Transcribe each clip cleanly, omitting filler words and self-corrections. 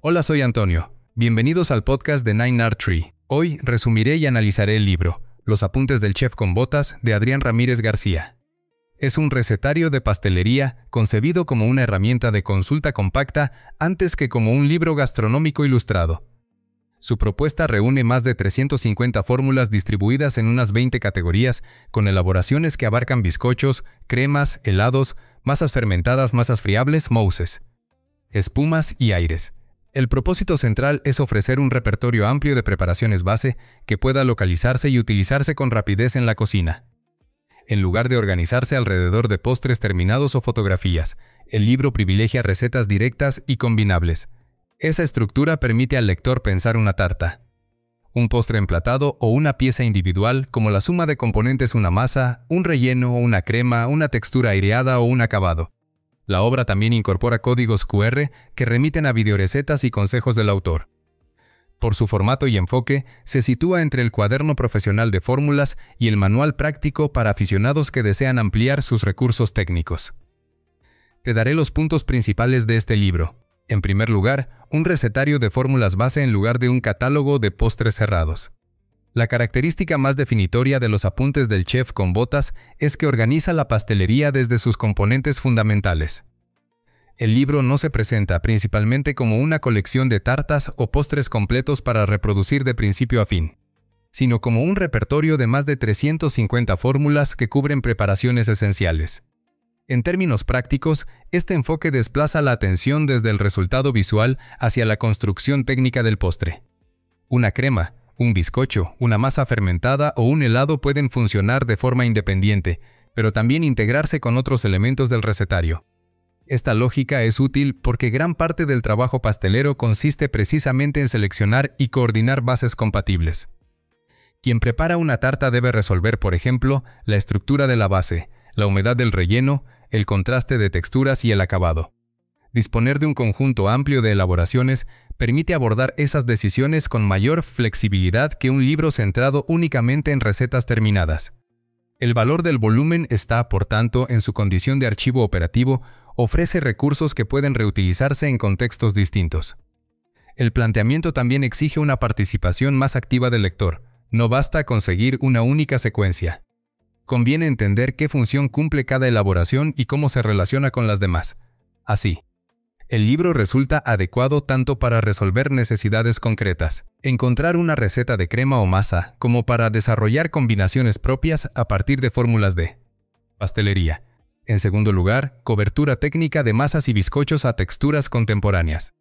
Hola, soy Antonio. Bienvenidos al podcast de 9art Tree. Hoy resumiré y analizaré el libro Los apuntes del chef con botas de Adrián Ramírez García. Es un recetario de pastelería concebido como una herramienta de consulta compacta antes que como un libro gastronómico ilustrado. Su propuesta reúne más de 350 fórmulas distribuidas en unas 20 categorías, con elaboraciones que abarcan bizcochos, cremas, helados, masas fermentadas, masas friables, mousses, espumas y aires. El propósito central es ofrecer un repertorio amplio de preparaciones base que pueda localizarse y utilizarse con rapidez en la cocina. En lugar de organizarse alrededor de postres terminados o fotografías, el libro privilegia recetas directas y combinables. Esa estructura permite al lector pensar una tarta, un postre emplatado o una pieza individual como la suma de componentes: una masa, un relleno, una crema, una textura aireada o un acabado. La obra también incorpora códigos QR que remiten a videorecetas y consejos del autor. Por su formato y enfoque, se sitúa entre el cuaderno profesional de fórmulas y el manual práctico para aficionados que desean ampliar sus recursos técnicos. Te daré los puntos principales de este libro. En primer lugar, un recetario de fórmulas base en lugar de un catálogo de postres cerrados. La característica más definitoria de los apuntes del chef con botas es que organiza la pastelería desde sus componentes fundamentales. El libro no se presenta principalmente como una colección de tartas o postres completos para reproducir de principio a fin, sino como un repertorio de más de 350 fórmulas que cubren preparaciones esenciales. En términos prácticos, este enfoque desplaza la atención desde el resultado visual hacia la construcción técnica del postre. Una crema, un bizcocho, una masa fermentada o un helado pueden funcionar de forma independiente, pero también integrarse con otros elementos del recetario. Esta lógica es útil porque gran parte del trabajo pastelero consiste precisamente en seleccionar y coordinar bases compatibles. Quien prepara una tarta debe resolver, por ejemplo, la estructura de la base, la humedad del relleno, el contraste de texturas y el acabado. Disponer de un conjunto amplio de elaboraciones permite abordar esas decisiones con mayor flexibilidad que un libro centrado únicamente en recetas terminadas. El valor del volumen está, por tanto, en su condición de archivo operativo. Ofrece recursos que pueden reutilizarse en contextos distintos. El planteamiento también exige una participación más activa del lector. No basta con seguir una única secuencia. Conviene entender qué función cumple cada elaboración y cómo se relaciona con las demás. Así, el libro resulta adecuado tanto para resolver necesidades concretas, encontrar una receta de crema o masa, como para desarrollar combinaciones propias a partir de fórmulas de pastelería. En segundo lugar, cobertura técnica de masas y bizcochos a texturas contemporáneas.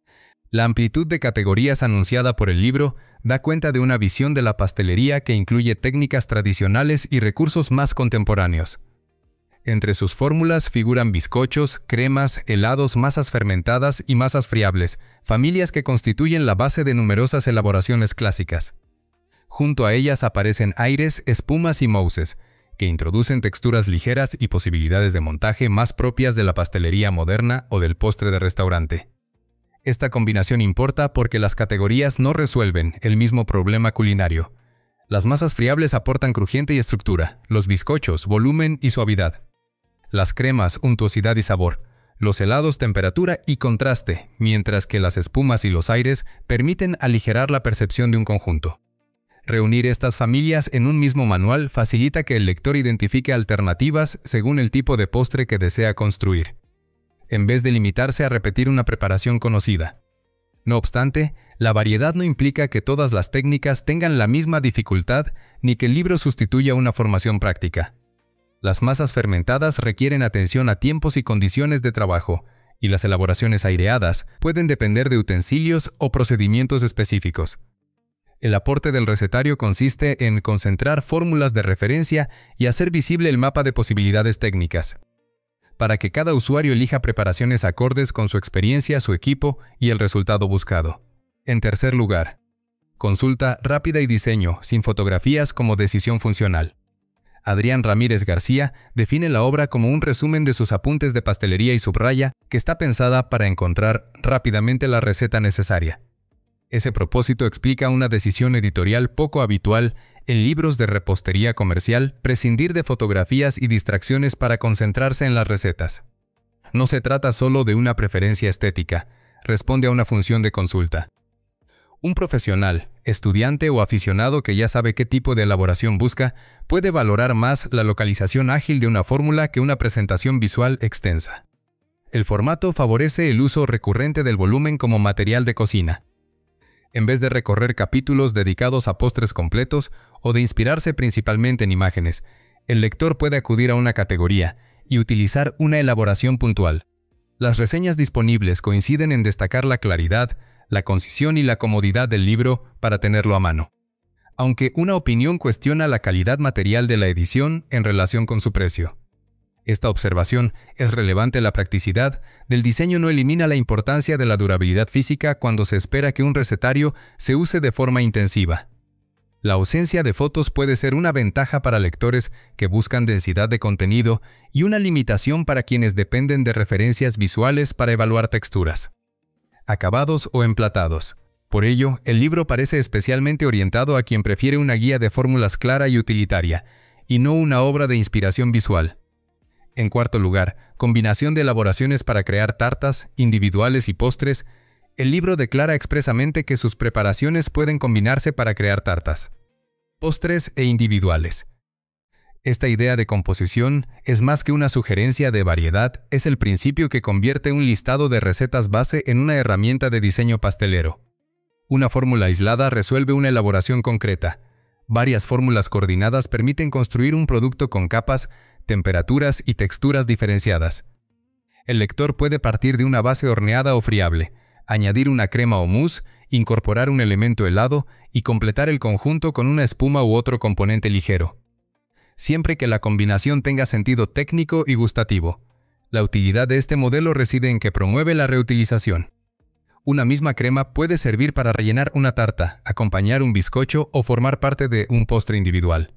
La amplitud de categorías anunciada por el libro da cuenta de una visión de la pastelería que incluye técnicas tradicionales y recursos más contemporáneos. Entre sus fórmulas figuran bizcochos, cremas, helados, masas fermentadas y masas friables, familias que constituyen la base de numerosas elaboraciones clásicas. Junto a ellas aparecen aires, espumas y mousses, que introducen texturas ligeras y posibilidades de montaje más propias de la pastelería moderna o del postre de restaurante. Esta combinación importa porque las categorías no resuelven el mismo problema culinario. Las masas friables aportan crujiente y estructura, los bizcochos volumen y suavidad, las cremas untuosidad y sabor, los helados temperatura y contraste, mientras que las espumas y los aires permiten aligerar la percepción de un conjunto. Reunir estas familias en un mismo manual facilita que el lector identifique alternativas según el tipo de postre que desea construir, en vez de limitarse a repetir una preparación conocida. No obstante, la variedad no implica que todas las técnicas tengan la misma dificultad ni que el libro sustituya una formación práctica. Las masas fermentadas requieren atención a tiempos y condiciones de trabajo, y las elaboraciones aireadas pueden depender de utensilios o procedimientos específicos. El aporte del recetario consiste en concentrar fórmulas de referencia y hacer visible el mapa de posibilidades técnicas, para que cada usuario elija preparaciones acordes con su experiencia, su equipo y el resultado buscado. En tercer lugar, consulta rápida y diseño, sin fotografías como decisión funcional. Adrián Ramírez García define la obra como un resumen de sus apuntes de pastelería y subraya que está pensada para encontrar rápidamente la receta necesaria. Ese propósito explica una decisión editorial poco habitual en libros de repostería comercial: prescindir de fotografías y distracciones para concentrarse en las recetas. No se trata solo de una preferencia estética. responde a una función de consulta. Un profesional, estudiante o aficionado que ya sabe qué tipo de elaboración busca, puede valorar más la localización ágil de una fórmula que una presentación visual extensa. El formato favorece el uso recurrente del volumen como material de cocina. En vez de recorrer capítulos dedicados a postres completos o de inspirarse principalmente en imágenes, el lector puede acudir a una categoría y utilizar una elaboración puntual. Las reseñas disponibles coinciden en destacar la claridad, la concisión y la comodidad del libro para tenerlo a mano. Aunque una opinión cuestiona la calidad material de la edición en relación con su precio. Esta observación es relevante. La practicidad del diseño no elimina la importancia de la durabilidad física cuando se espera que un recetario se use de forma intensiva. La ausencia de fotos puede ser una ventaja para lectores que buscan densidad de contenido y una limitación para quienes dependen de referencias visuales para evaluar texturas, acabados o emplatados. Por ello, el libro parece especialmente orientado a quien prefiere una guía de fórmulas clara y utilitaria, y no una obra de inspiración visual. En cuarto lugar, combinación de elaboraciones para crear tartas, individuales y postres. El libro declara expresamente que sus preparaciones pueden combinarse para crear tartas, postres e individuales. Esta idea de composición es más que una sugerencia de variedad, es el principio que convierte un listado de recetas base en una herramienta de diseño pastelero. Una fórmula aislada resuelve una elaboración concreta. Varias fórmulas coordinadas permiten construir un producto con capas, temperaturas y texturas diferenciadas. El lector puede partir de una base horneada o friable, añadir una crema o mousse, incorporar un elemento helado y completar el conjunto con una espuma u otro componente ligero. Siempre que la combinación tenga sentido técnico y gustativo. La utilidad de este modelo reside en que promueve la reutilización. Una misma crema puede servir para rellenar una tarta, acompañar un bizcocho o formar parte de un postre individual.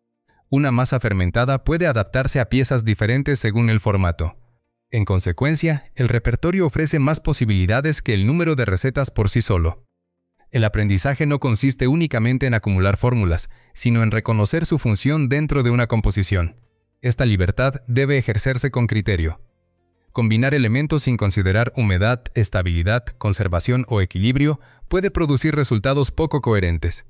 Una masa fermentada puede adaptarse a piezas diferentes según el formato. En consecuencia, el repertorio ofrece más posibilidades que el número de recetas por sí solo. El aprendizaje no consiste únicamente en acumular fórmulas, sino en reconocer su función dentro de una composición. Esta libertad debe ejercerse con criterio. Combinar elementos sin considerar humedad, estabilidad, conservación o equilibrio puede producir resultados poco coherentes.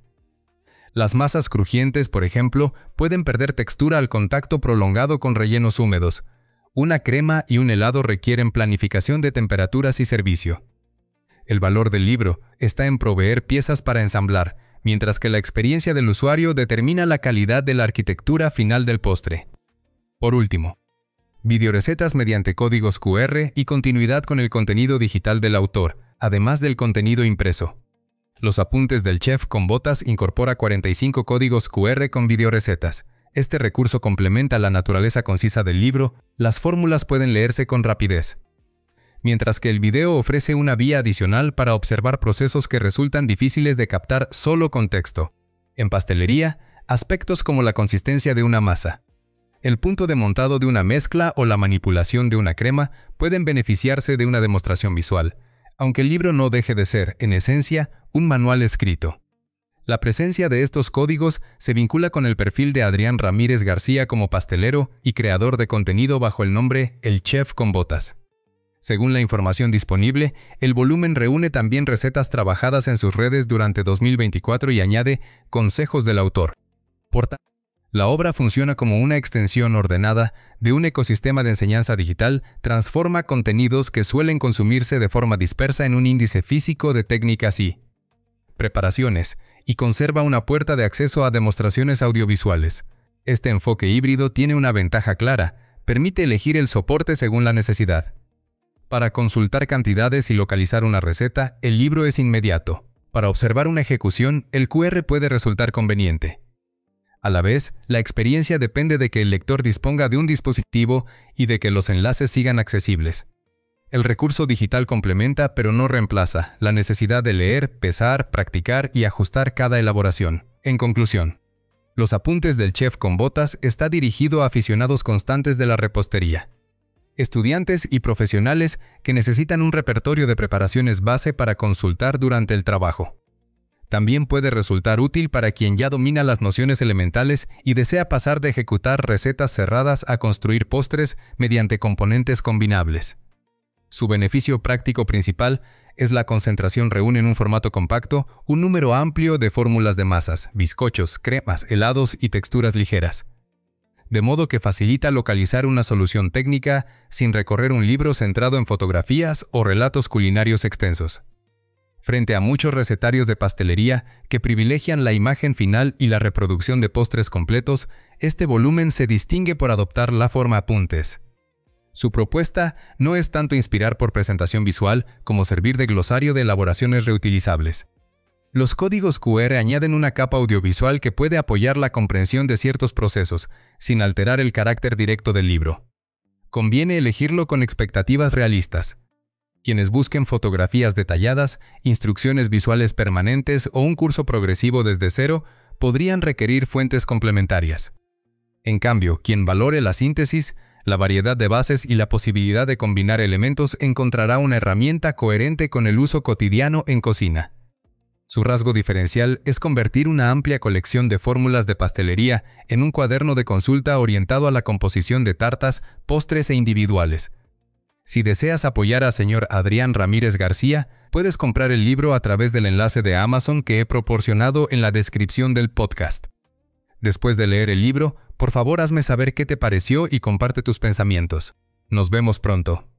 Las masas crujientes, por ejemplo, pueden perder textura al contacto prolongado con rellenos húmedos. Una crema y un helado requieren planificación de temperaturas y servicio. El valor del libro está en proveer piezas para ensamblar, mientras que la experiencia del usuario determina la calidad de la arquitectura final del postre. Por último, videorecetas mediante códigos QR y continuidad con el contenido digital del autor, además del contenido impreso. Los apuntes del chef con botas incorpora 45 códigos QR con videorecetas. Este recurso complementa la naturaleza concisa del libro. Las fórmulas pueden leerse con rapidez, mientras que el video ofrece una vía adicional para observar procesos que resultan difíciles de captar solo con texto. En pastelería, aspectos como la consistencia de una masa, el punto de montado de una mezcla o la manipulación de una crema pueden beneficiarse de una demostración visual, aunque el libro no deje de ser, en esencia, un manual escrito. La presencia de estos códigos se vincula con el perfil de Adrián Ramírez García como pastelero y creador de contenido bajo el nombre El Chef con Botas. Según la información disponible, el volumen reúne también recetas trabajadas en sus redes durante 2024 y añade consejos del autor. Por tanto, la obra funciona como una extensión ordenada de un ecosistema de enseñanza digital, transforma contenidos que suelen consumirse de forma dispersa en un índice físico de técnicas y preparaciones, y conserva una puerta de acceso a demostraciones audiovisuales. Este enfoque híbrido tiene una ventaja clara, permite elegir el soporte según la necesidad. Para consultar cantidades y localizar una receta, el libro es inmediato. Para observar una ejecución, el QR puede resultar conveniente. A la vez, la experiencia depende de que el lector disponga de un dispositivo y de que los enlaces sigan accesibles. El recurso digital complementa, pero no reemplaza, la necesidad de leer, pesar, practicar y ajustar cada elaboración. En conclusión, Los apuntes del chef con botas está dirigido a aficionados constantes de la repostería, estudiantes y profesionales que necesitan un repertorio de preparaciones base para consultar durante el trabajo. También puede resultar útil para quien ya domina las nociones elementales y desea pasar de ejecutar recetas cerradas a construir postres mediante componentes combinables. Su beneficio práctico principal es la concentración reúne en un formato compacto un número amplio de fórmulas de masas, bizcochos, cremas, helados y texturas ligeras. De modo que facilita localizar una solución técnica sin recorrer un libro centrado en fotografías o relatos culinarios extensos. Frente a muchos recetarios de pastelería que privilegian la imagen final y la reproducción de postres completos, este volumen se distingue por adoptar la forma apuntes. Su propuesta no es tanto inspirar por presentación visual como servir de glosario de elaboraciones reutilizables. Los códigos QR añaden una capa audiovisual que puede apoyar la comprensión de ciertos procesos, sin alterar el carácter directo del libro. Conviene elegirlo con expectativas realistas. Quienes busquen fotografías detalladas, instrucciones visuales permanentes o un curso progresivo desde cero, podrían requerir fuentes complementarias. En cambio, quien valore la síntesis, la variedad de bases y la posibilidad de combinar elementos encontrará una herramienta coherente con el uso cotidiano en cocina. Su rasgo diferencial es convertir una amplia colección de fórmulas de pastelería en un cuaderno de consulta orientado a la composición de tartas, postres e individuales. Si deseas apoyar a Sr. Adrián Ramírez García, puedes comprar el libro a través del enlace de Amazon que he proporcionado en la descripción del podcast. Después de leer el libro, por favor hazme saber qué te pareció y comparte tus pensamientos. Nos vemos pronto.